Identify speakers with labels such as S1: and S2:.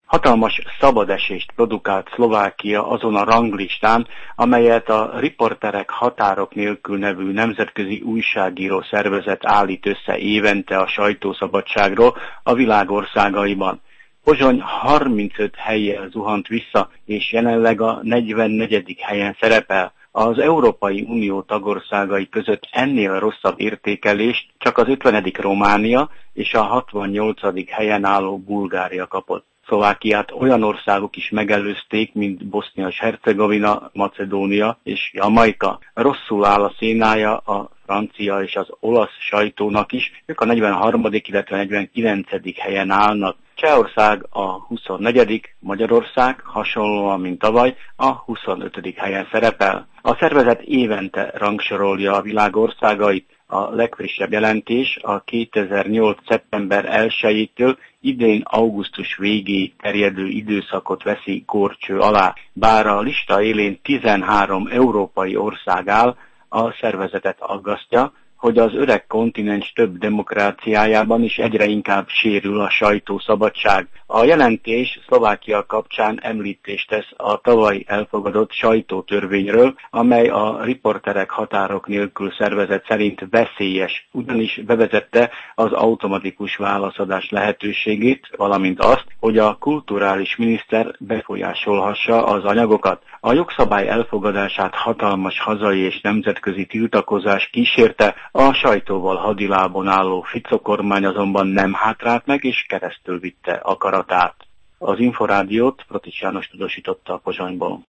S1: Hatalmas szabadesést produkált Szlovákia azon a ranglistán, amelyet a Riporterek Határok Nélkül nevű nemzetközi újságíró szervezet állít össze évente a sajtószabadságról a világ országaiban. Pozsony 35 hellyel zuhant vissza, és jelenleg a 44. helyen szerepel. Az Európai Unió tagországai között ennél rosszabb értékelést csak az 50. Románia és a 68. helyen álló Bulgária kapott. Szlovákiát olyan országok is megelőzték, mint Bosznia és Hercegovina, Macedónia és Jamaika. Rosszul áll a szénája a francia és az olasz sajtónak is, ők a 43., illetve 49. helyen állnak. Csehország a 24., Magyarország hasonlóan, mint tavaly, a 25. helyen szerepel. A szervezet évente rangsorolja a világ országait. A legfrissebb jelentés a 2008. szeptember 1-től idén augusztus végéig terjedő időszakot veszi górcső alá. Bár a lista élén 13 európai ország áll, a szervezetet aggasztja, hogy az öreg kontinens több demokráciájában is egyre inkább sérül a sajtószabadság. A jelentés Szlovákia kapcsán említést tesz a tavaly elfogadott sajtótörvényről, amely a Riporterek Határok Nélkül szervezet szerint veszélyes, ugyanis bevezette az automatikus válaszadás lehetőségét, valamint azt, hogy a kulturális miniszter befolyásolhassa az anyagokat. A jogszabály elfogadását hatalmas hazai és nemzetközi tiltakozás kísérte, a sajtóval hadilábon álló Fico kormány azonban nem hátrált meg és keresztül vitte akaratát. Az Inforádiót Pratics János tudósította a Pozsonyból.